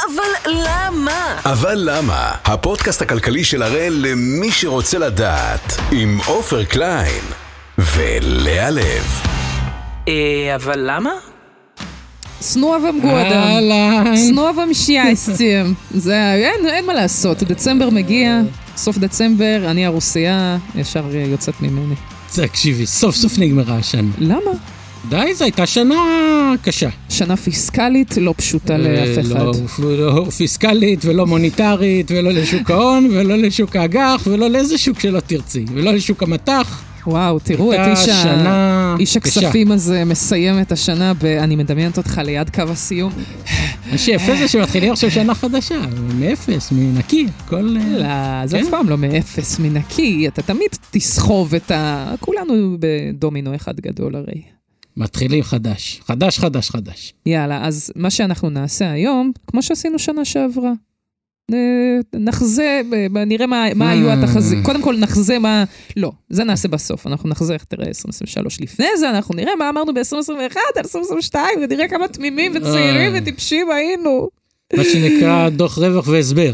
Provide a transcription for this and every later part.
אבל למה? אבל למה? הפודקאסט הכלכלי של הראל למי שרוצה לדעת, עם עופר קליין ולאה לב. אבל למה? S Novim godom, s novim счастьем. אין מה לעשות, דצמבר מגיע, סוף דצמבר, אני הרוסייה, ישר יוצאת ממני. תקשיבי, סוף סוף נגמרה השנה. למה? די, זו הייתה שנה קשה. שנה פיסקלית לא פשוטה לאף אחד. לא פיסקלית ולא מוניטרית, ולא לשוק ההון, ולא לשוק האג"ח, ולא לאיזה שוק שלא תרצי, ולא לשוק המטח. וואו, תראו את איש הכספים הזה מסיים את השנה, אני מדמיינת אותך ליד קו הסיום. מה שיפה זה שמתחילים עכשיו שנה חדשה, מאפס, מנקי, כל... לא, זה אף פעם לא מאפס, מנקי, אתה תמיד תסחוב את כולנו בדומינו אחד גדול הרי. מתחילים חדש. יאללה, אז מה שאנחנו נעשה היום, כמו שעשינו שנה שעברה, נחזה, נראה מה היו התחזים. קודם כל נחזה מה... לא, זה נעשה בסוף. אנחנו נחזה איך תראה 2023. לפני זה אנחנו נראה מה אמרנו ב-2021 על 2022, ונראה כמה תמימים וצעירים וטיפשים היינו. מה שנקרא דוח רווח והסבר.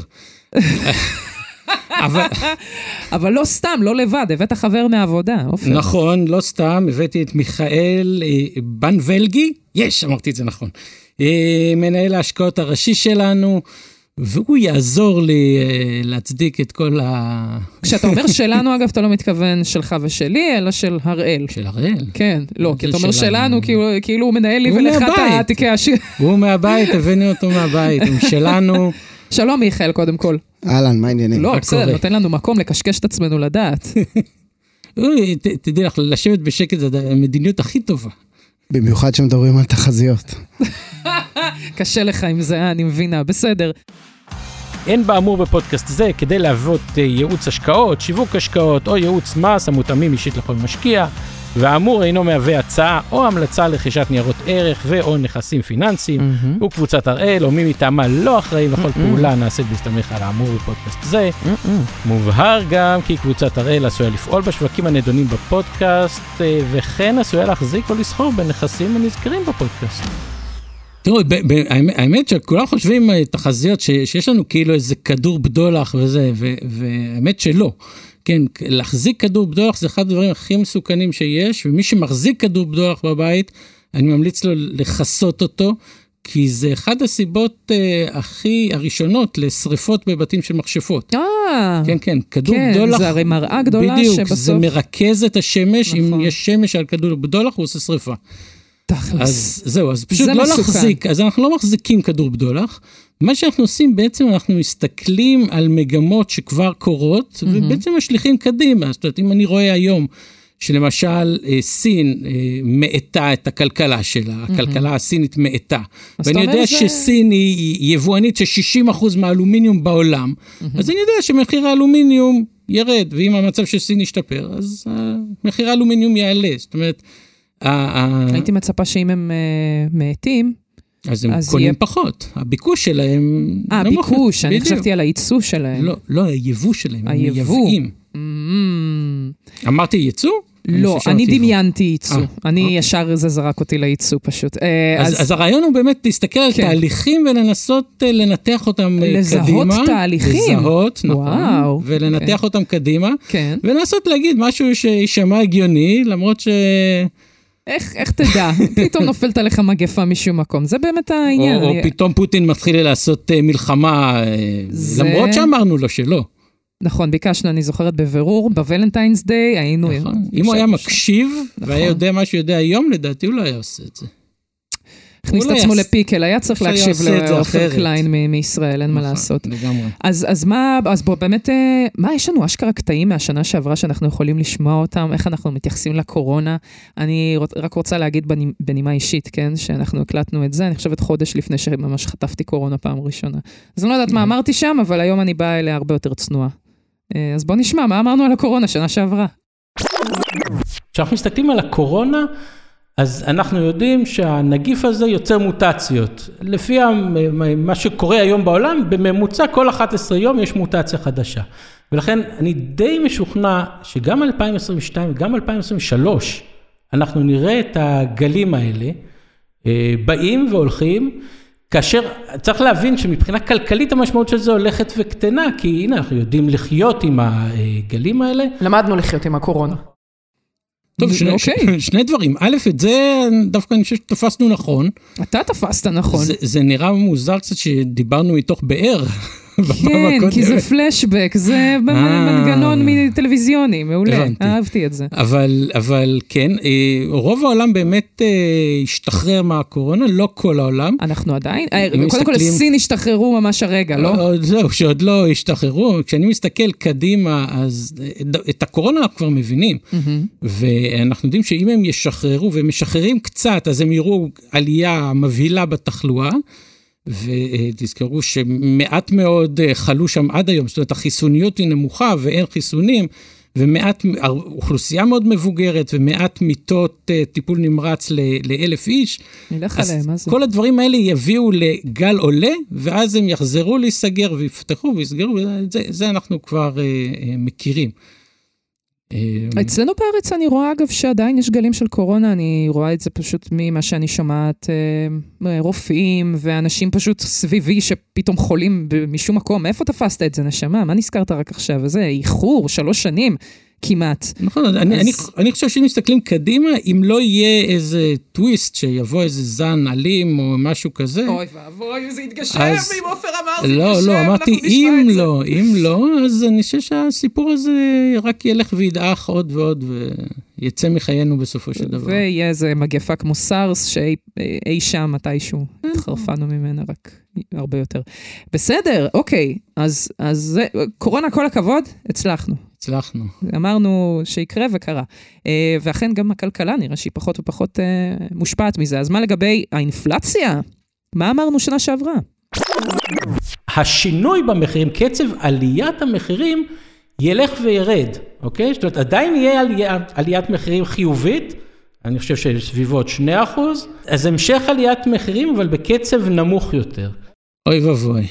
אבל לא סתם, לא לבד, הבאת חבר מהעבודה. נכון, לא סתם, הבאתי את מיכאל בנבלגי, אמרתי את זה נכון, מנהל ההשקעות הראשי שלנו, והוא יעזור לי להצדיק את כל כשאתה אומר שלנו, אגב, אתה לא מתכוון שלך ושלי, אלא של הראל. של הראל? כן, לא, כי אתה אומר שלנו, כאילו הוא מנהל לי ולך את תיקי השיר. הוא מהבית, הבאנו אותו מהבית, הוא שלנו. שלום מיכאל, קודם כל. אהלן, מה העניינים? לא, בסדר, נותן לנו מקום לקשקש את עצמנו לדעת. תדעי לך, לשבת בשקט זה המדיניות הכי טובה. במיוחד שמדברים על תחזיות. קשה לך עם זה, אני מבינה, בסדר. אין באמור בפודקאסט זה כדי להוות ייעוץ השקעות, שיווק השקעות או ייעוץ מס המותאמים אישית לכל משקיע, והאמור אינו מהווה הצעה או המלצה לרכישת ניירות ערך ו/או נכסים פיננסיים, וקבוצת הראל או מי מטעמה לא אחראים לכל פעולה נעשית בהסתמך על האמור בפודקאסט זה. מובהר גם כי קבוצת הראל עשויה לפעול בשווקים הנדונים בפודקאסט, וכן עשויה להחזיק או לסחור בנכסים הנזכרים בפודקאסט. תראו, האמת שכולם חושבים תחזיות שיש לנו כאילו איזה כדור בדולח וזה, והאמת שלא. כן, להחזיק כדור בדולח זה אחד הדברים הכי מסוכנים שיש, ומי שמחזיק כדור בדולח בבית, אני ממליץ לו לחסות אותו, כי זה אחד הסיבות הכי הראשונות לשריפות בבתים של מכשפות. כן, כדור בדולח. זה הרי מראה גדולה בדיוק, שבסוף... זה מרכז את השמש, נכון. אם יש שמש על כדור בדולח, הוא עושה שריפה. אז זהו, אז פשוט לא להחזיק, אז אנחנו לא מחזיקים כדור בדולח, מה שאנחנו עושים בעצם אנחנו מסתכלים על מגמות שכבר קורות, ובעצם משליחים קדימה, זאת אומרת אם אני רואה היום שלמשל סין מאטה את הכלכלה שלה, הכלכלה הסינית מאטה, ואני יודע שסין היא יבואנית של 60% מהאלומיניום בעולם, אז אני יודע שמחיר האלומיניום ירד, ואם המצב של סין ישתפר, אז מחיר האלומיניום יעלה, זאת אומרת, הייתי מצפה שאם הם מאטים, אז הם קונים פחות. הביקוש שלהם... הביקוש, אני חשבתי על הייצוא שלהם. לא, היבוא שלהם. היבוא. אמרתי ייצוא? לא, אני דמיינתי ייצוא. אני ישר זה זרק אותי לייצוא פשוט. אז הרעיון הוא באמת להסתכל על תהליכים ולנסות לנתח אותם קדימה. לזהות תהליכים. לזהות, נכון. ולנתח אותם קדימה. ולנסות להגיד משהו שישמע הגיוני, למרות ש... איך תדע? פתאום נופלת עליך מגפה משום מקום. זה באמת העניין. או פתאום פוטין מתחיל לעשות מלחמה, למרות שאמרנו לו שלא. נכון, ביקשנו, אני זוכרת בבירור, בוולנטיינס דיי, היינו... אם הוא היה מקשיב, והיה יודע מה שהוא יודע היום, לדעתי הוא לא היה עושה את זה. הכניס את עצמו לפיקל, היה צריך להקשיב לעופר קליין מישראל, אין מה לעשות. אז בוא, באמת, מה יש לנו אשכרה קטעים מהשנה שעברה שאנחנו יכולים לשמוע אותם, איך אנחנו מתייחסים לקורונה? אני רק רוצה להגיד בנימה אישית, כן, שאנחנו הקלטנו את זה, אני חושבת חודש לפני שממש חטפתי קורונה פעם ראשונה. אז אני לא יודעת מה אמרתי שם, אבל היום אני באה אליה הרבה יותר צנועה. אז בוא נשמע, מה אמרנו על הקורונה שנה שעברה? כשאנחנו מסתכלים על הקורונה, אז אנחנו יודעים שהנגיף הזה יוצר מוטציות. לפי מה שקורה היום בעולם, בממוצע כל 11 יום יש מוטציה חדשה. ולכן אני די משוכנע שגם 2022 וגם 2023, אנחנו נראה את הגלים האלה באים והולכים, כאשר צריך להבין שמבחינה כלכלית המשמעות של זה הולכת וקטנה, כי הנה אנחנו יודעים לחיות עם הגלים האלה. למדנו לחיות עם הקורונה. טוב, שני דברים. א', את זה דווקא אני חושב שתפסנו נכון. אתה תפסת נכון. זה נראה מוזר קצת שדיברנו מתוך באר. כן, כי זה פלשבק, זה מנגנון טלוויזיוני, מעולה, אהבתי את זה. אבל כן, רוב העולם באמת השתחרר מהקורונה, לא כל העולם. אנחנו עדיין, קודם כל סין השתחררו ממש הרגע, לא? זהו, שעוד לא השתחררו, כשאני מסתכל קדימה, אז את הקורונה אנחנו כבר מבינים, ואנחנו יודעים שאם הם ישחררו, והם משחררים קצת, אז הם יראו עלייה מבהילה בתחלואה, ותזכרו שמעט מאוד חלו שם עד היום, זאת אומרת החיסוניות היא נמוכה ואין חיסונים, ומעט אוכלוסייה מאוד מבוגרת, ומעט מיטות טיפול נמרץ ל1,000 איש. נלך עליהם, מה זה? כל הדברים האלה יביאו לגל עולה, ואז הם יחזרו להיסגר ויפתחו ויסגרו, זה אנחנו כבר מכירים. אצלנו בארץ אני רואה אגב שעדיין יש גלים של קורונה, אני רואה את זה פשוט ממה שאני שומעת, רופאים ואנשים פשוט סביבי שפתאום חולים משום מקום. איפה תפסת את זה, נשמה? מה נזכרת רק עכשיו? איזה איחור, 3 שנים כמעט. נכון, אני חושב שאם מסתכלים קדימה, אם לא יהיה איזה טוויסט שיבוא איזה זן אלים או משהו כזה. אוי ואבוי, זה יתגשם, אם עופר אמר, זה יתגשם, לא, אמרתי, אם לא, אז אני חושב שהסיפור הזה רק ילך וידעך עוד ועוד, ויצא מחיינו בסופו של דבר. ויהיה איזה מגפה כמו סארס, שאי שם מתישהו, התחרפנו ממנה רק הרבה יותר. בסדר, אוקיי, אז קורונה כל הכבוד, הצלחנו. אמרנו שיקרה וקרה. ואכן גם הכלכלה נראה שהיא פחות ופחות מושפעת מזה. אז מה לגבי האינפלציה? מה אמרנו שנה שעברה? השינוי במחירים, קצב עליית המחירים, ילך וירד, אוקיי? זאת אומרת, עדיין יהיה עליית מחירים חיובית, אני חושב שסביבות 2%, אז המשך עליית מחירים, אבל בקצב נמוך יותר. אוי ובוי.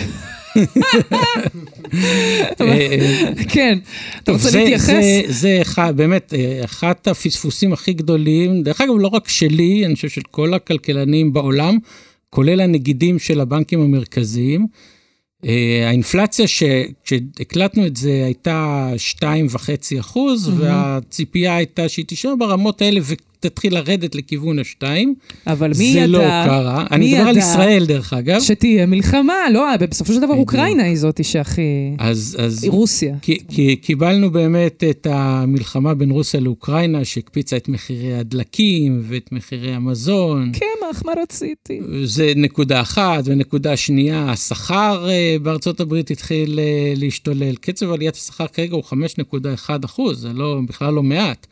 כן, אתה רוצה להתייחס? זה באמת אחת הפספוסים הכי גדולים, דרך אגב לא רק שלי, אני חושב של כל הכלכלנים בעולם, כולל הנגידים של הבנקים המרכזיים, האינפלציה כשהקלטנו את זה הייתה 2.5%, והציפייה הייתה שהיא תישאר ברמות האלה ותתחיל לרדת לכיוון 2. אבל מי ידע? זה לא קרה. אני מדבר על ישראל דרך אגב. שתהיה מלחמה, לא, בסופו של דבר אוקראינה היא זאת שהכי... היא רוסיה. כי קיבלנו באמת את המלחמה בין רוסיה לאוקראינה, שהקפיצה את מחירי הדלקים ואת מחירי המזון. קמח, מה רציתי? זה נקודה אחת, ונקודה שנייה, השכר בארצות הברית התחיל להשתולל. קצב עליית השכר כרגע הוא 5.1%, זה בכלל לא מעט.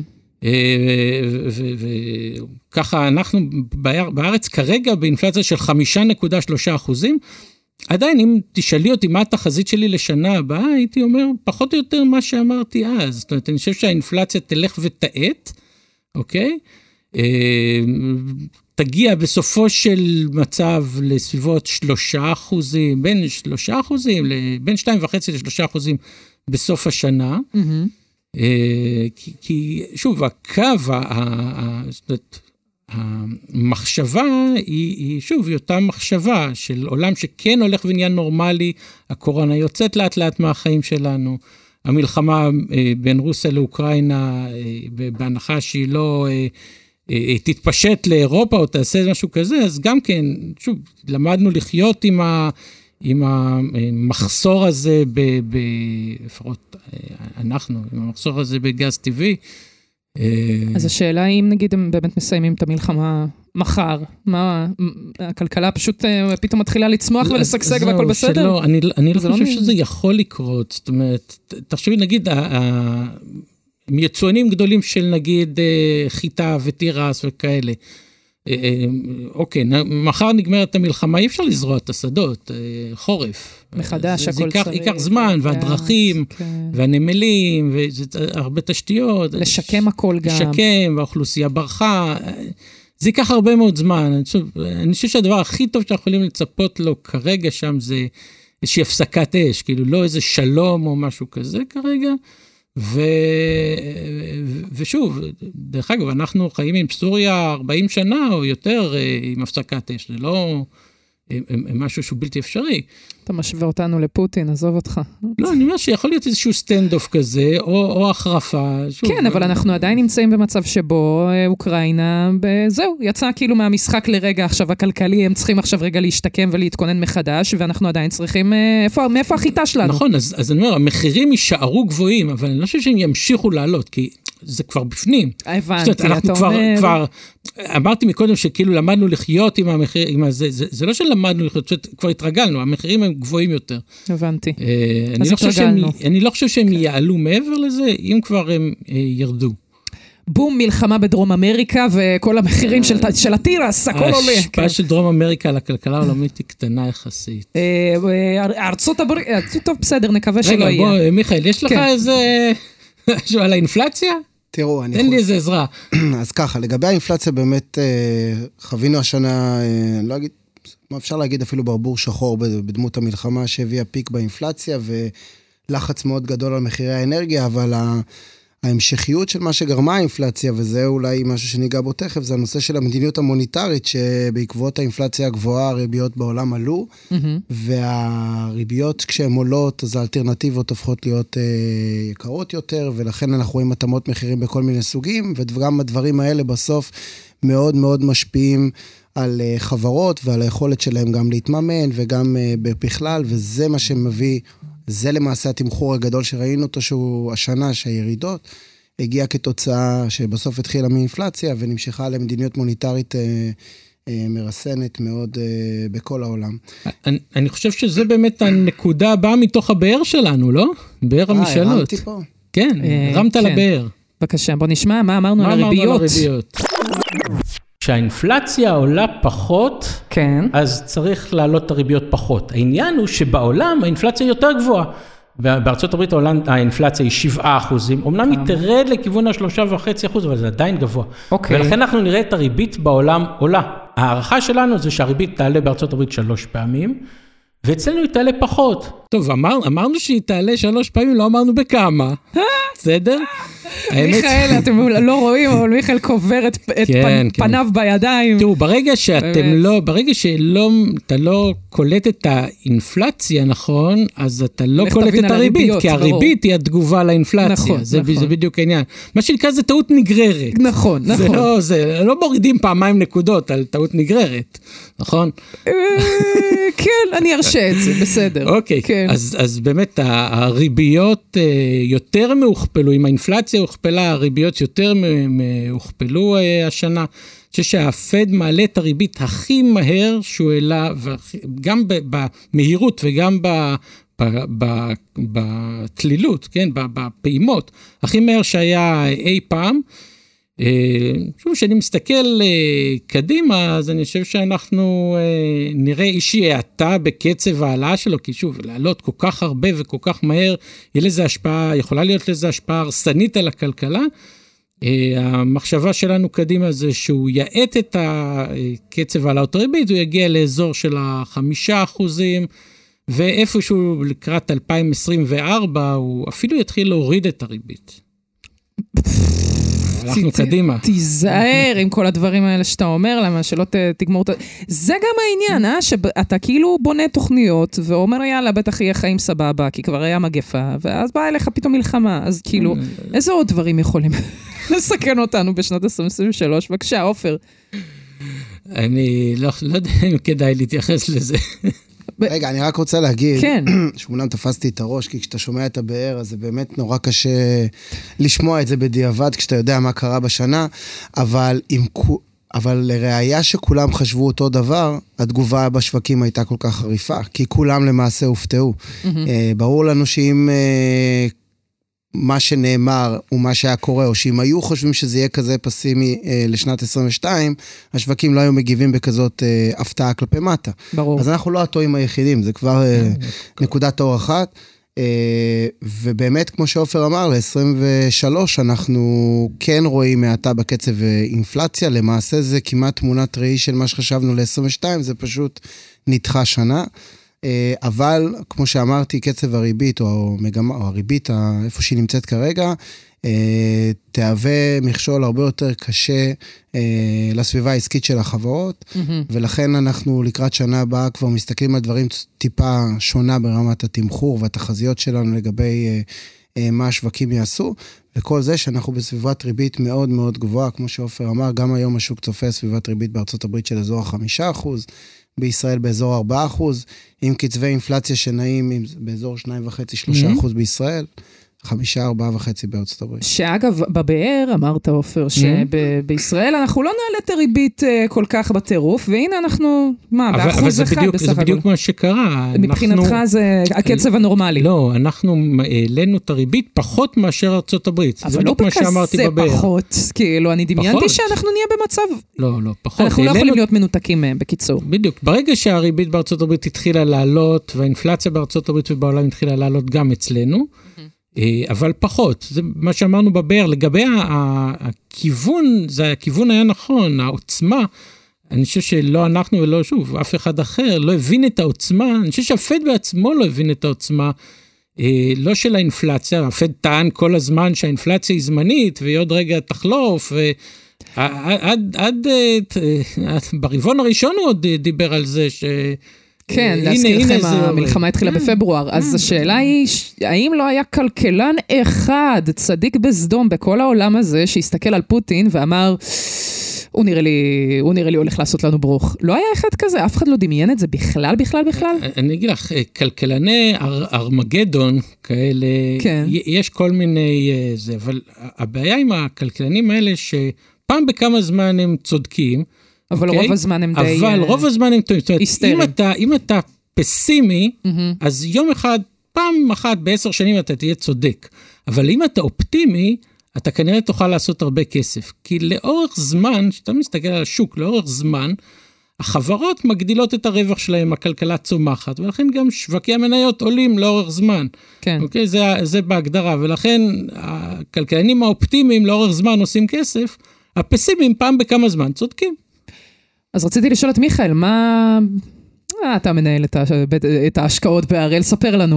וככה אנחנו בארץ כרגע באינפלציה של 5.3%, עדיין אם תשאלי אותי מה התחזית שלי לשנה הבאה, הייתי אומר פחות או יותר מה שאמרתי אז, זאת אומרת אני חושב שהאינפלציה תלך ותעט, אוקיי? תגיע בסופו של מצב לסביבות 3%, בין 2.5% ל3% בסוף השנה, כי שוב, הקו, המחשבה היא שוב, היא אותה מחשבה של עולם שכן הולך ונהיה נורמלי, הקורונה יוצאת לאט לאט מהחיים שלנו, המלחמה בין רוסיה לאוקראינה, בהנחה שהיא לא תתפשט לאירופה או תעשה משהו כזה, אז גם כן, שוב, למדנו לחיות עם המחסור הזה, לפחות אנחנו, עם המחסור הזה בגז טבעי. אז השאלה היא אם נגיד הם באמת מסיימים את המלחמה מחר, מה, הכלכלה פשוט פתאום מתחילה לצמוח ולסגסג והכל בסדר? אני לא חושב שזה יכול לקרות, זאת אומרת, תחשבי נגיד, מיצואנים גדולים של נגיד חיטה ותירס וכאלה, אוקיי, מחר נגמרת המלחמה, אי אפשר לזרוע את השדות, חורף. מחדש, הכל צריך. זה ייקח זמן, והדרכים, והנמלים, והרבה תשתיות. לשקם הכל גם. לשקם, והאוכלוסייה ברחה. זה ייקח הרבה מאוד זמן. אני חושב שהדבר הכי טוב שאנחנו יכולים לצפות לו כרגע שם, זה איזושהי הפסקת אש, כאילו לא איזה שלום או משהו כזה כרגע. ושוב, דרך אגב, אנחנו חיים עם סוריה 40 שנה או יותר עם הפסקת אש, זה לא משהו שהוא בלתי אפשרי. אתה משווה אותנו לפוטין, עזוב אותך. לא, אני אומר שיכול להיות איזשהו סטנד-אוף כזה, או החרפה. כן, אבל אנחנו עדיין נמצאים במצב שבו אוקראינה, זהו, יצא כאילו מהמשחק לרגע עכשיו הכלכלי, הם צריכים עכשיו רגע להשתקם ולהתכונן מחדש, ואנחנו עדיין צריכים, מאיפה החיטה שלנו? נכון, אז אני אומר, המחירים יישארו גבוהים, אבל אני לא חושב שהם ימשיכו לעלות, כי זה כבר בפנים. הבנתי, אתה אומר... אמרתי מקודם שכאילו למדנו לחיות עם המחיר, זה לא שלמדנו לחיות, כבר התרגלנו, המחירים הם גבוהים יותר. הבנתי. אני לא חושב שהם יעלו מעבר לזה, אם כבר הם ירדו. בום, מלחמה בדרום אמריקה, וכל המחירים של הטירס, הכל עולה. ההשפעה של דרום אמריקה על הכלכלה העולמית היא קטנה יחסית. ארצות הברית, טוב, בסדר, נקווה שלא יהיה. רגע, בוא, מיכאל, יש לך איזה... משהו על האינפלציה? תראו, תן לי איזה עזרה. אז ככה, לגבי האינפלציה באמת חווינו השנה, לא אגיד, מה אפשר להגיד אפילו ברבור שחור בדמות המלחמה שהביאה פיק באינפלציה ולחץ מאוד גדול על מחירי האנרגיה, אבל ההמשכיות של מה שגרמה האינפלציה, וזה אולי משהו שניגע בו תכף, זה הנושא של המדיניות המוניטרית, שבעקבות האינפלציה הגבוהה, הריביות בעולם עלו, והריביות כשהן עולות, אז האלטרנטיבות הופכות להיות יקרות יותר, ולכן אנחנו רואים התאמות מחירים בכל מיני סוגים, וגם הדברים האלה בסוף מאוד מאוד משפיעים על חברות, ועל היכולת שלהם גם להתממן, וגם בכלל, וזה מה שמביא... זה למעשה התמחור הגדול שראינו אותו, שהוא השנה שהירידות, הגיע כתוצאה שבסוף התחילה מאינפלציה, ונמשכה למדיניות מוניטרית מרסנת מאוד בכל העולם. אני חושב שזה באמת הנקודה הבאה מתוך הבאר שלנו, לא? באר המשאלות. הרמתי פה? כן, הרמת לבאר. בבקשה, בוא נשמע מה אמרנו על הריביות. כשהאינפלציה עולה פחות, כן. אז צריך להעלות את הריביות פחות. העניין הוא שבעולם האינפלציה יותר גבוהה. בארצות הברית האינפלציה היא 7%, אמנם היא תרד לכיוון ה3.5%, אבל זה עדיין גבוה. ולכן אנחנו נראה את הריבית בעולם עולה. הערכה שלנו זה שהריבית תעלה בארצות הברית 3 פעמים, ואצלנו היא תעלה פחות. טוב, אמרנו שהיא תעלה 3 פעמים, לא אמרנו בכמה. בסדר? מיכאל, אתם לא רואים, אבל מיכאל קובר את פניו בידיים. תראו, ברגע שאתה לא קולט את האינפלציה, נכון, אז אתה לא קולט את הריבית, כי הריבית היא התגובה לאינפלציה. זה בדיוק העניין. מה שנקרא זה טעות נגררת. נכון. זה לא מורידים פעמיים נקודות על טעות נגררת, נכון? כן, אני ארשה את זה, בסדר. אוקיי, אז באמת הריביות יותר מהוכפלו, עם האינפלציה הוכפלה, הריביות יותר מהוכפלו השנה. אני חושב שהפד מעלה את הריבית הכי מהר שהוא העלה, גם במהירות וגם בתלילות, כן, בפעימות, הכי מהר שהיה אי פעם. שוב, שאני מסתכל קדימה, אז אני חושב שאנחנו נראה אישי העתה בקצב העלאה שלו, כי שוב, לעלות כל כך הרבה וכל כך מהר, יכולה להיות לזה השפעה הרסנית על הכלכלה. המחשבה שלנו קדימה זה שהוא יעט את הקצב העלאות הריבית, הוא יגיע לאזור של 5%, ואיפשהו לקראת 2024, הוא אפילו יתחיל להוריד את הריבית. הלכנו קדימה. תיזהר עם כל הדברים האלה שאתה אומר, למה שלא תגמור את... זה גם העניין, שאתה כאילו בונה תוכניות, ואומר, יאללה, בטח יהיה חיים סבבה, כי כבר היה מגפה, ואז באה אליך פתאום מלחמה, אז כאילו, איזה עוד דברים יכולים לסכן אותנו בשנת 2023? בבקשה, עופר. אני לא יודע אם כדאי להתייחס לזה. רגע, אני רק רוצה להגיד, שאומנם תפסתי את הראש, כי כשאתה שומע את הבאר, אז זה באמת נורא קשה לשמוע את זה בדיעבד, כשאתה יודע מה קרה בשנה, אבל לראיה שכולם חשבו אותו דבר, התגובה בשווקים הייתה כל כך חריפה, כי כולם למעשה הופתעו. ברור לנו שאם מה שנאמר ומה שהיה קורה, או שאם היו חושבים שזה יהיה כזה פסימי לשנת 22, השווקים לא היו מגיבים בכזאת הפתעה כלפי מטה. ברור. אז אנחנו לא הטועים היחידים, זה כבר נקודת אור אחת, ובאמת, כמו שאופר אמר, ל-23 אנחנו כן רואים מעטה בקצב אינפלציה, למעשה זה כמעט תמונת ראי של מה שחשבנו ל-22, זה פשוט נדחה שנה, אבל, כמו שאמרתי, קצב הריבית או הריבית, איפה שהיא נמצאת כרגע, תהווה מכשול הרבה יותר קשה לסביבה העסקית של החברות, ולכן אנחנו לקראת שנה הבאה כבר מסתכלים על דברים טיפה שונה ברמת התמחור והתחזיות שלנו לגבי מה השווקים יעשו, וכל זה שאנחנו בסביבת ריבית מאוד מאוד גבוהה, כמו שאופר אמר, גם היום השוק צופה סביבת ריבית בארצות הברית של אזור 5%, בישראל באזור 4%, עם קצבי אינפלציה שנעים באזור 2.5-3% בישראל, 5-4.5 בארצות הברית. שאגב, בבאר אמרת, אופר, שבישראל אנחנו לא נעלה את הריבית כל כך בטירוף, והנה אנחנו, באחוז אחד בסך הכל. זה בדיוק מה שקרה. מבחינתך זה הקצב הנורמלי. לא, אנחנו העלינו את הריבית פחות מאשר ארצות הברית. אבל לא בכזה פחות, כאילו, אני דמיינתי שאנחנו נהיה במצב... לא, פחות. אנחנו לא יכולים להיות מנותקים מהם, בקיצור. בדיוק, ברגע שהריבית בארצות הברית התחילה לעלות, והאינפלציה בארצות הברית ובעולם התחילה לעלות גם אצלנו, אבל פחות, זה מה שאמרנו בבאר, לגבי הכיוון, הכיוון היה נכון, העוצמה, אני חושב שלא אנחנו ולא שוב, אף אחד אחר לא הבין את העוצמה, אני חושב שהפד בעצמו לא הבין את העוצמה, לא של האינפלציה, הפד טען כל הזמן שהאינפלציה היא זמנית, והיא עוד רגע תחלוף, עד ברבעון הראשון הוא עוד דיבר על זה כן, להזכירכם, המלחמה התחילה בפברואר, אז השאלה היא, האם לא היה כלכלן אחד, צדיק בסדום בכל העולם הזה, שהסתכל על פוטין ואמר, הוא נראה לי הולך לעשות לנו ברוך. לא היה אחד כזה, אף אחד לא דמיין את זה בכלל? אני אגיד לך, כלכלני ארמגדון כאלה, יש כל מיני זה, אבל הבעיה עם הכלכלנים האלה, שפעם בכמה זמן הם צודקים, אבל רוב הזמן הם די... אבל רוב הזמן הם היסטריים. אם אתה פסימי, אז יום אחד, פעם אחת ב10 שנים אתה תהיה צודק. אבל אם אתה אופטימי, אתה כנראה תוכל לעשות הרבה כסף. כי לאורך זמן, שאתה מסתכל על השוק, לאורך זמן, החברות מגדילות את הרווח שלהם, הכלכלה צומחת, ולכן גם שווקי המניות עולים לאורך זמן. כן. אוקיי? זה בהגדרה, ולכן הכלכלנים האופטימיים לאורך זמן עושים כסף, הפסימיים פעם בכמה זמן צודקים. אז רציתי לשאול את מיכאל, מה אתה מנהל את ההשקעות בהראל? ספר לנו,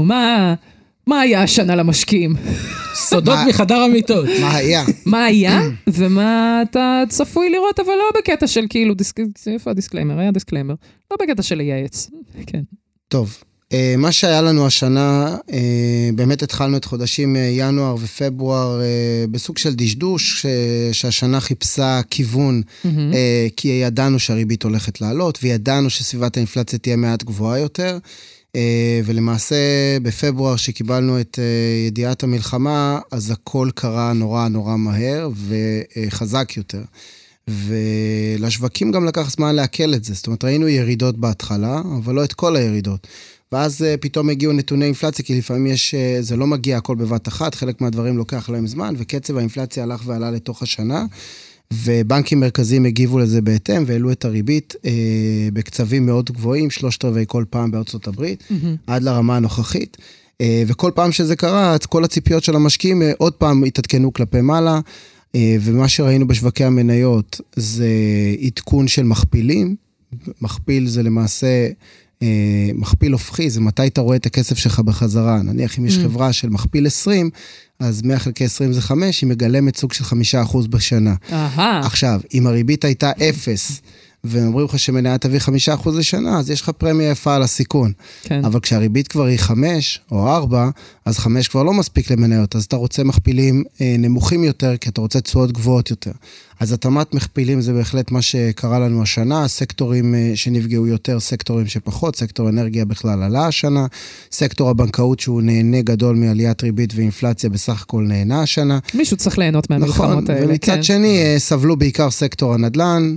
מה היה השנה למשקיעים? סודות מחדר המיטות. מה היה? ומה אתה צפוי לראות, אבל לא בקטע של כאילו, איפה הדיסקליימר? היה דיסקליימר. לא בקטע של לייעץ. כן. טוב. מה שהיה לנו השנה, באמת התחלנו את חודשים ינואר ופברואר בסוג של דשדוש, שהשנה חיפשה כיוון, כי ידענו שהריבית הולכת לעלות, וידענו שסביבת האינפלציה תהיה מעט גבוהה יותר, ולמעשה בפברואר שקיבלנו את ידיעת המלחמה, אז הכל קרה נורא נורא מהר וחזק יותר. ולשווקים גם לקח זמן להקל את זה, זאת אומרת ראינו ירידות בהתחלה, אבל לא את כל הירידות. ואז פתאום הגיעו נתוני אינפלציה, כי לפעמים זה לא מגיע הכל בבת אחת, חלק מהדברים לוקח להם זמן, וקצב האינפלציה הלך ועלה לתוך השנה, ובנקים מרכזיים הגיבו לזה בהתאם, והעלו את הריבית בקצבים מאוד גבוהים, 3/4 כל פעם בארצות הברית, עד לרמה הנוכחית, וכל פעם שזה קרה, כל הציפיות של המשקיעים עוד פעם התעדכנו כלפי מעלה, ומה שראינו בשווקי המניות זה עדכון של מכפילים, מכפיל זה למעשה מכפיל הופכי, זה מתי אתה רואה את הכסף שלך בחזרה, נניח אם יש חברה של מכפיל 20, אז 100 חלקי 20 זה 5, היא מגלמת סוג של 5% בשנה. עכשיו, אם הריבית הייתה 0, ואומרים לך שמניה תביא 5% לשנה, אז יש לך פרמיה יפה על הסיכון. כן. אבל כשהריבית כבר היא 5 או 4, אז 5 כבר לא מספיק למניות, אז אתה רוצה מכפילים נמוכים יותר, כי אתה רוצה תשואות גבוהות יותר. אז התאמת מכפילים זה בהחלט מה שקרה לנו השנה, סקטורים שנפגעו יותר, סקטורים שפחות, סקטור אנרגיה בכלל עלה השנה, סקטור הבנקאות שהוא נהנה גדול מעליית ריבית ואינפלציה, בסך הכל נהנה השנה. מישהו צריך ליהנות מהמלחמות האלה. ומצד כן. שני, סבלו בעיקר סקטור הנדל"ן,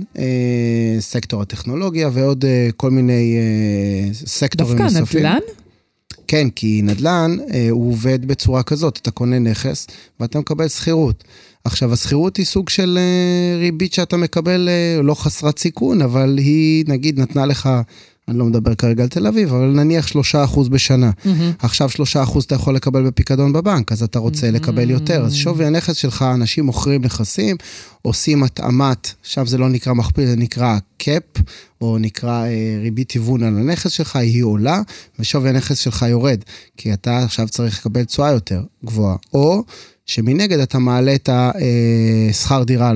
סקטור הטכנולוגיה ועוד כל מיני סקטורים נוספים. דווקא נדל"ן? כן, כי נדל"ן הוא עובד בצורה כזאת, אתה קונה נכס ואתה מקבל שכירות. עכשיו, השכירות היא סוג של ריבית שאתה מקבל, לא חסרת סיכון, אבל היא, נגיד, נתנה לך אני לא מדבר כרגע על תל אביב, אבל נניח 3% בשנה. עכשיו 3% אתה יכול לקבל בפיקדון בבנק, אז אתה רוצה לקבל יותר. אז שווי הנכס שלך, אנשים מוכרים נכסים, עושים התאמת, עכשיו זה לא נקרא מכפיל, זה נקרא קאפ, או נקרא ריבית היוון על הנכס שלך, היא עולה, ושווי הנכס שלך יורד, כי אתה עכשיו צריך לקבל תשואה יותר גבוהה. או שמנגד אתה מעלה את השכר דירה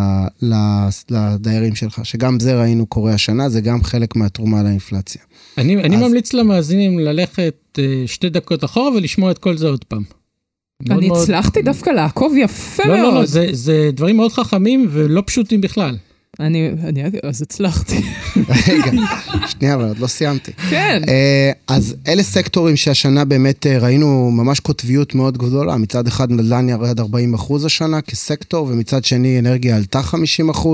לדיירים שלך, שגם זה ראינו קורה השנה, זה גם חלק מהתרומה לאינפלציה. אני ממליץ למאזינים ללכת 2 דקות אחורה ולשמוע את כל זה עוד פעם. אני הצלחתי דווקא לעקוב יפה מאוד. לא, זה דברים מאוד חכמים ולא פשוטים בכלל. אז הצלחתי. רגע, שנייה, אבל עוד לא סיימתי. כן. אז אלה סקטורים שהשנה באמת ראינו ממש כותביות מאוד גדולה. מצד אחד נדל"ן ירד 40% השנה כסקטור, ומצד שני אנרגיה עלתה 50%.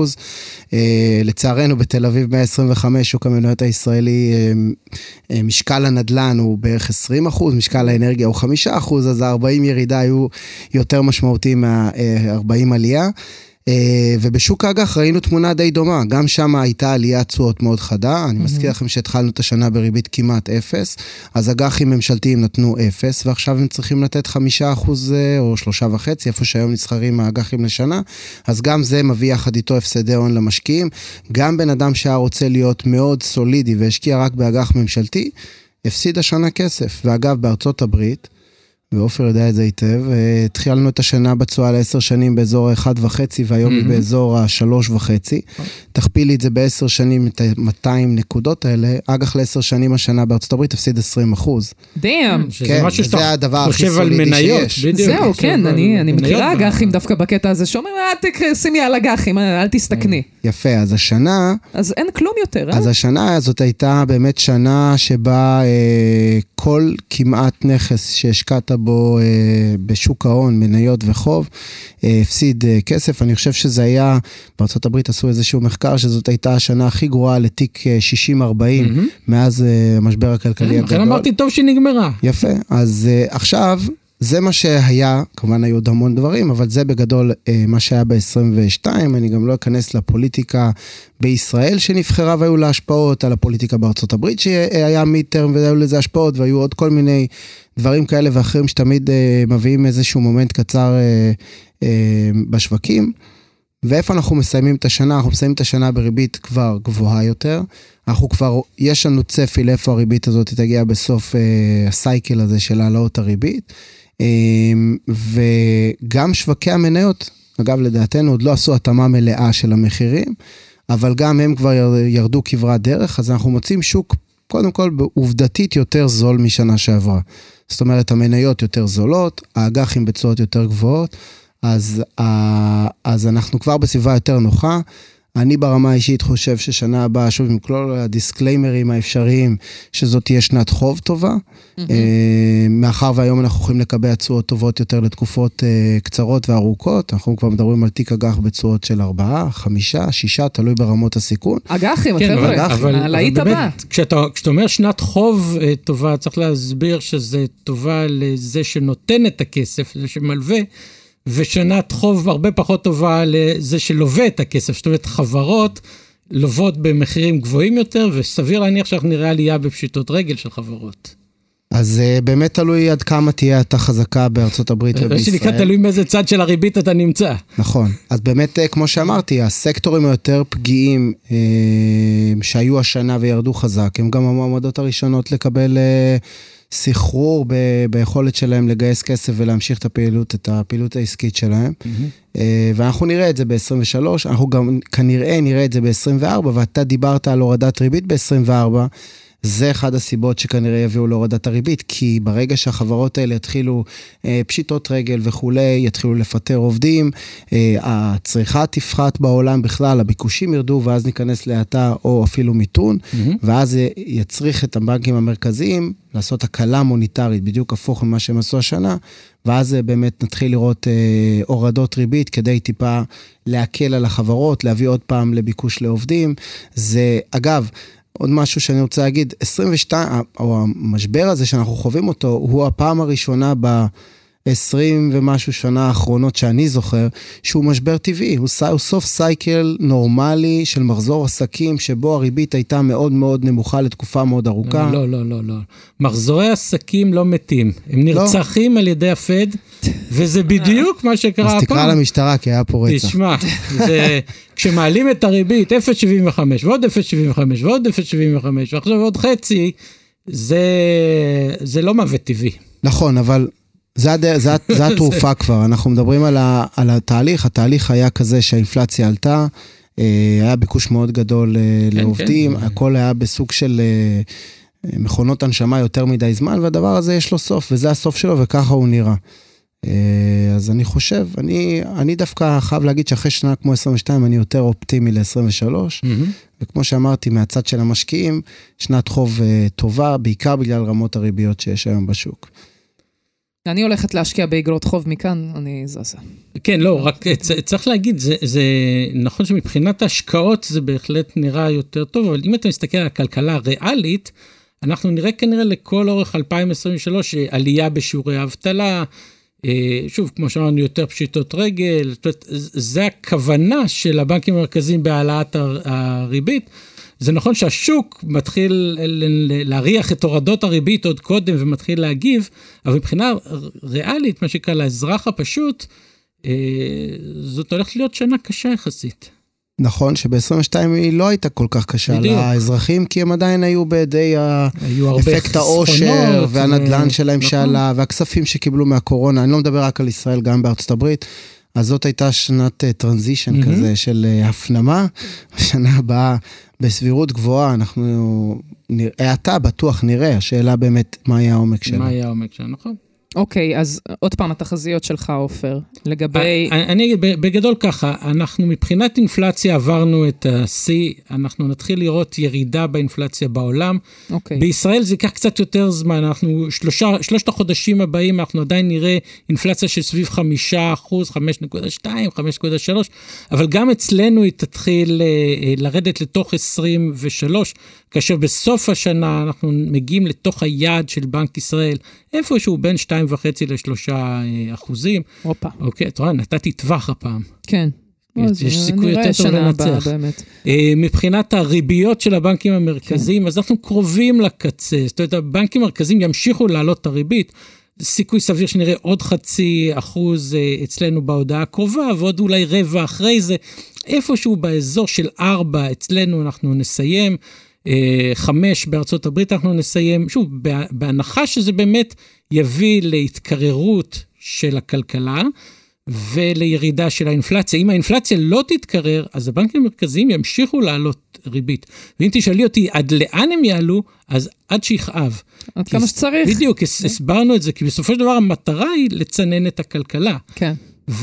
לצערנו בתל אביב 125, שוק המניות הישראלי, משקל הנדל"ן הוא בערך 20%, משקל האנרגיה הוא 5%, אז ה-40 ירידה היו יותר משמעותיים מה-40 עלייה. ובשוק האג"ח ראינו תמונה די דומה, גם שם הייתה עליית תשואות מאוד חדה, אני מזכיר לכם שהתחלנו את השנה בריבית כמעט 0, אז אג"חים ממשלתיים נתנו 0, ועכשיו הם צריכים לתת 5% או 3.5%, איפה שהיום נסחרים האג"חים לשנה, אז גם זה מביא יחד איתו הפסדי הון למשקיעים, גם בן אדם שהיה רוצה להיות מאוד סולידי והשקיע רק באג"ח ממשלתי, הפסיד השנה כסף, ואגב בארצות הברית, ואופר יודע את זה היטב, התחילנו את השנה בצועה ל10 שנים באזור ה-1.5, והיום היא באזור ה-3.5, תכפילי את זה ב10 שנים, את 200 נקודות האלה, אג"ח ל10 שנים השנה בארצות הברית, תפסיד 20%. דאם. כן, זה הדבר הכי סולידי שיש. זהו, כן, אני מכירה אג"חים דווקא בקטע הזה, שאומרים, שימי על אג"חים, אל תסתכני. יפה, אז השנה... אז אין כלום יותר, אז השנה הזאת הייתה באמת שנה שבה כל כמעט נכס שהשקעת בו בשוק ההון, מניות וחוב, הפסיד כסף. אני חושב שזה היה, בארצות הברית עשו איזשהו מחקר, שזאת הייתה השנה הכי גרועה לתיק 60-40, מאז המשבר הכלכלי הגדול. לכן אמרתי טוב שנגמרה. יפה, אז עכשיו... זה מה שהיה, כמובן היו עוד המון דברים, אבל זה בגדול מה שהיה ב-22, אני גם לא אכנס לפוליטיקה בישראל שנבחרה והיו לה השפעות, על הפוליטיקה בארצות הברית שהיה מיטרם והיו לזה השפעות, והיו עוד כל מיני דברים כאלה ואחרים שתמיד מביאים איזשהו מומנט קצר בשווקים, ואיפה אנחנו מסיימים את השנה? אנחנו מסיימים את השנה בריבית כבר גבוהה יותר, אנחנו כבר, יש לנו צפי לאיפה הריבית הזאת תגיע בסוף הסייקל הזה של העלאות הריבית, וגם שווקי המניות, אגב לדעתנו עוד לא עשו התאמה מלאה של המחירים, אבל גם הם כבר ירדו כברת דרך, אז אנחנו מוצאים שוק קודם כל בעובדתית יותר זול משנה שעברה. זאת אומרת המניות יותר זולות, האג"חים בתשואות יותר גבוהות, אז אנחנו כבר בסביבה יותר נוחה, אני ברמה האישית חושב ששנה הבאה, שוב עם כל הדיסקליימרים האפשריים, שזאת תהיה שנת חוב טובה, מאחר והיום אנחנו יכולים לקבל תשואות טובות יותר לתקופות קצרות וארוכות, אנחנו כבר מדברים על תיק אג"ח בתשואות של 4, 5, 6, תלוי ברמות הסיכון. אג"חים, חבר'ה, להיט הבא. כשאתה אומר שנת חוב טובה, צריך להסביר שזה טובה לזה שנותן את הכסף, זה שמלווה, ושנת חוב הרבה פחות טובה לזה שלווה את הכסף, זאת אומרת חברות לוות במחירים גבוהים יותר, וסביר להניח שאנחנו נראה עלייה בפשיטות רגל של חברות. אז באמת תלוי עד כמה תהיה אתה חזקה בארצות הברית ובישראל. שנקרא תלוי מאיזה צד של הריבית אתה נמצא. נכון, אז באמת כמו שאמרתי, הסקטורים היותר פגיעים שהיו השנה וירדו חזק, הם גם המועמדות הראשונות לקבל סחרור ביכולת שלהם לגייס כסף ולהמשיך את הפעילות העסקית שלהם. ואנחנו נראה את זה ב-23, אנחנו גם כנראה נראה את זה ב-24, ואתה דיברת על הורדת ריבית ב-24, זה אחד הסיבות שכנראה יביאו להורדת הריבית, כי ברגע שהחברות האלה יתחילו פשיטות רגל וכו', יתחילו לפטר עובדים, הצריכה תפחת בעולם בכלל, הביקושים ירדו, ואז ניכנס להאטה או אפילו מיתון, ואז יצריך את הבנקים המרכזיים לעשות הקלה מוניטרית, בדיוק הפוך ממה שהם עשו השנה, ואז באמת נתחיל לראות הורדות ריבית, כדי טיפה להקל על החברות, להביא עוד פעם לביקוש לעובדים. זה, אגב, עוד משהו שאני רוצה להגיד, 22, או המשבר הזה שאנחנו חווים אותו, הוא הפעם הראשונה 20 ומשהו שנה האחרונות שאני זוכר, שהוא משבר טבעי, הוא סוף סייקל נורמלי של מחזור עסקים, שבו הריבית הייתה מאוד מאוד נמוכה לתקופה מאוד ארוכה. לא. מחזורי עסקים לא מתים, הם נרצחים על ידי הפד, וזה בדיוק מה שקרה הפעם. אז תקרא למשטרה, כי היה פה רצח. תשמע, כשמעלים את הריבית 0.75 ועוד 0.75 ועוד 0.75 ועכשיו עוד חצי, זה לא מוות טבעי. נכון, אבל זה התרופה כבר. אנחנו מדברים על התהליך. התהליך היה כזה שהאינפלציה עלתה, היה ביקוש מאוד גדול לעובדים, הכל היה בסוג של מכונות הנשמה יותר מדי זמן, והדבר הזה יש לו סוף, וזה הסוף שלו, וככה הוא נראה. אז אני חושב, אני דווקא חייב להגיד שאחרי שנה כמו 22, אני יותר אופטימי ל-23, וכמו שאמרתי, מהצד של המשקיעים, שנת חוב טובה, בעיקר בגלל רמות הריביות שיש היום בשוק. אני הולכת להשקיע באגרות חוב מכאן, אני זזה. כן, לא, רק צריך להגיד, זה נכון שמבחינת ההשקעות זה בהחלט נראה יותר טוב, אבל אם אתה מסתכל על הכלכלה הריאלית, אנחנו נראה כנראה לכל אורך 2023 עלייה בשיעורי האבטלה, שוב, כמו שאמרנו, יותר פשיטות רגל, זה הכוונה של הבנקים המרכזיים בהעלאת הריבית. זה נכון שהשוק מתחיל להריח את הורדות הריבית עוד קודם ומתחיל להגיב, אבל מבחינה ריאלית, מה שקרה לאזרח הפשוט, זאת הולכת להיות שנה קשה יחסית. נכון שב-22 היא לא הייתה כל כך קשה לאזרחים, כי הם עדיין היו בידי אפקט העושר והנדלן שלהם שעלה, והכספים שקיבלו מהקורונה, אני לא מדבר רק על ישראל, גם בארצות הברית, אז זאת הייתה שנת טרנזישן כזה של הפנמה, בשנה הבאה בסבירות גבוהה, אנחנו אתה בטוח נראה, השאלה באמת מה היה העומק שלה. מה היה העומק שלה, נכון. אוקיי, אז עוד פעם התחזיות שלך, עופר, לגבי... אני בגדול ככה, אנחנו מבחינת אינפלציה עברנו את ה-C, אנחנו נתחיל לראות ירידה באינפלציה בעולם. אוקיי. בישראל זה ייקח קצת יותר זמן, אנחנו שלושת החודשים הבאים, אנחנו עדיין נראה אינפלציה של סביב 5%, 5.2, 5.3, אבל גם אצלנו היא תתחיל לרדת לתוך 23, כאשר בסוף השנה אנחנו מגיעים לתוך היעד של בנק ישראל, איפשהו בין 2.5 ל3%. אופה. אוקיי, אתה רואה, נתתי טווח הפעם. כן. יש סיכוי יותר טוב לנצח. מבחינת הריביות של הבנקים המרכזיים, אז אנחנו קרובים לקצה. זאת אומרת, הבנקים המרכזיים ימשיכו לעלות את הריבית. סיכוי סביר שנראה עוד 0.5% אצלנו בהודעה הקרובה, ועוד אולי רבע אחרי זה. איפשהו באזור של 4 אצלנו אנחנו נסיים. 5 בארצות הברית אנחנו נסיים, שוב, בהנחה שזה באמת יביא להתקררות של הכלכלה, ולירידה של האינפלציה. אם האינפלציה לא תתקרר, אז הבנקים המרכזיים ימשיכו לעלות ריבית. ואם תשאלי אותי עד לאן הם יעלו, אז עד שיכאב. עד כמה שצריך. בדיוק, הסברנו את זה, כי בסופו של דבר המטרה היא לצנן את הכלכלה. כן.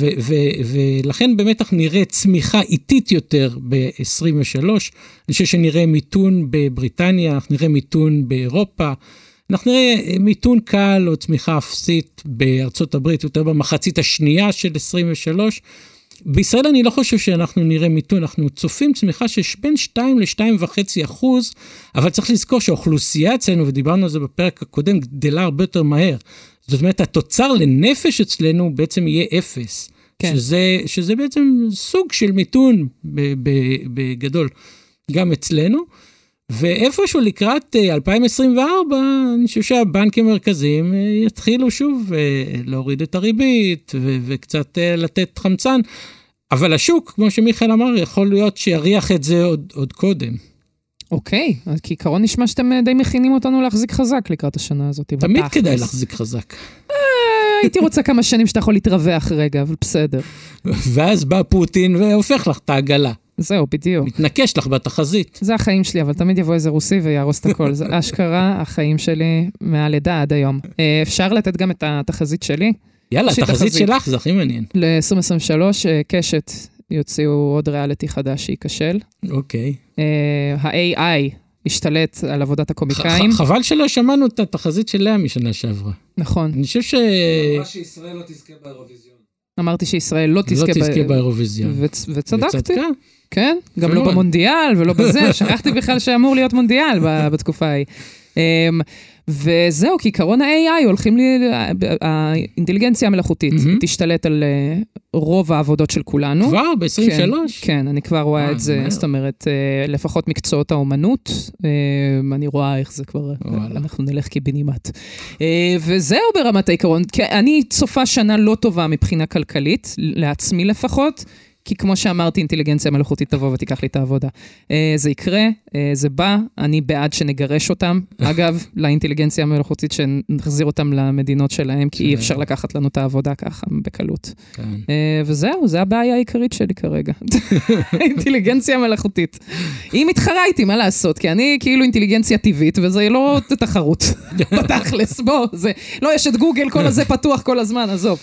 ולכן באמת אנחנו נראה צמיחה איטית יותר ב-23, אני חושב שנראה מיתון בבריטניה, אנחנו נראה מיתון באירופה, אנחנו נראה מיתון קל או צמיחה אפסית בארצות הברית, יותר במחצית השנייה של 23, בישראל אני לא חושב שאנחנו נראה מיתון, אנחנו צופים צמיחה שבין 2 ל-2.5%, אבל צריך לזכור שהאוכלוסייה אצלנו, ודיברנו על זה בפרק הקודם, גדלה הרבה יותר מהר, זאת אומרת, התוצר לנפש אצלנו בעצם יהיה 0, כן. שזה בעצם סוג של מיתון בגדול, גם אצלנו, ואיפשהו לקראת 2024, אני חושב שהבנקים המרכזיים יתחילו שוב להוריד את הריבית, וקצת לתת חמצן, אבל השוק, כמו שמיכאל אמר, יכול להיות שיריח את זה עוד קודם. אוקיי, כי עיקרון נשמע שאתם די מכינים אותנו להחזיק חזק לקראת השנה הזאת. תמיד כדאי להחזיק חזק. הייתי רוצה כמה שנים שאתה יכול להתרווח רגע, אבל בסדר. ואז בא פוטין והופך לך את העגלה. זהו, בדיוק. מתנקש לך בתחזית. זה החיים שלי, אבל תמיד יבוא איזה רוסי וירוס את הכל. זה אשכרה החיים שלי מהלידה עד היום. אפשר לתת גם את התחזית שלי? יאללה, התחזית שלך, זה הכי מעניין. ל-2023, קשת יוציאו עוד ריאליטי חדש שייכשל. אוקיי. ה-AI השתלט על עבודת הקומיקאים. חבל שלא שמענו את התחזית שלה משנה שעברה. נכון. אני חושב אמרה שישראל לא תזכה באירוויזיון. אמרתי שישראל לא תזכה באירוויזיון. וצדקתי. כן, גם לא במונדיאל ולא בזה. שכחתי בכלל שאמור להיות מונדיאל בתקופה ההיא. וזהו, כי עיקרון ה-AI הולכים האינטליגנציה המלאכותית, תשתלט על רוב העבודות של כולנו. כבר? ב-23? כן, אני כבר רואה את זה, זאת אומרת, לפחות מקצועות האומנות, אני רואה איך זה כבר, אנחנו נלך קיבינימט. וזהו ברמת העיקרון, אני צופה שנה לא טובה מבחינה כלכלית, לעצמי לפחות, כי כמו שאמרתי, אינטליגנציה מלאכותית תבוא ותיקח לי את העבודה. זה יקרה, זה בא, אני בעד שנגרש אותם. אגב, לאינטליגנציה המלאכותית שנחזיר אותם למדינות שלהם, כי אי אפשר לקחת לנו את העבודה ככה בקלות. וזהו, זה הבעיה העיקרית שלי כרגע. אינטליגנציה מלאכותית. היא מתחרה איתי, מה לעשות? כי אני כאילו אינטליגנציה טבעית, וזה לא תחרות. בתכלס, בוא, זה, לא, יש את גוגל, כל הזה פתוח כל הזמן, עזוב.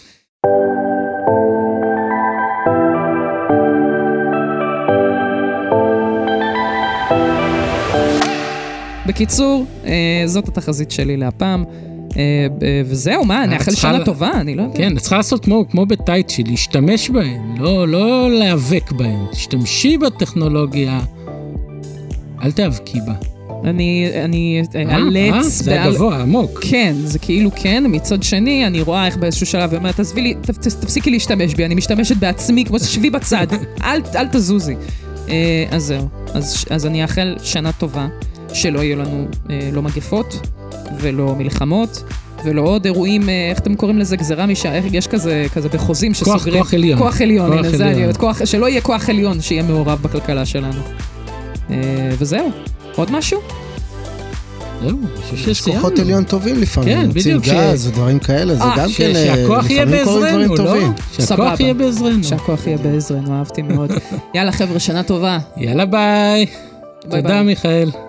בקיצור, זאת התחזית שלי להפעם, וזהו, מה, נאחל שנה טובה, אני לא יודע. כן, צריכה לעשות כמו בטייצ'י, להשתמש בהן, לא להיאבק בהן, תשתמשי בטכנולוגיה, אל תיאבקי בה. אני אלץ... זה הגבוה, עמוק. כן, זה כאילו כן, מצד שני, אני רואה איך באיזשהו שלב, ואומרת, תפסיקי להשתמש בי, אני משתמשת בעצמי, כמו שבי בצד, אל תזוזי. אז זהו, אז אני אאחל שנה טובה. שלא יהיו לנו לא מגפות, ולא מלחמות, ולא עוד אירועים, איך אתם קוראים לזה, גזרה יש כזה בחוזים שסוגרים. כוח עליון. כוח עליון, הנה זה אני יודעת, שלא יהיה כוח עליון שיהיה מעורב בכלכלה שלנו. וזהו, עוד משהו? זהו, יש כוחות עליון טובים לפעמים, כן, בדיוק. גז ודברים כאלה, זה גם כן, שהכוח יהיה בעזרנו, לא? שהכוח יהיה בעזרנו. שהכוח יהיה בעזרנו, אהבתי מאוד. יאללה חבר'ה, שנה טובה. יאללה ביי. תודה מיכאל.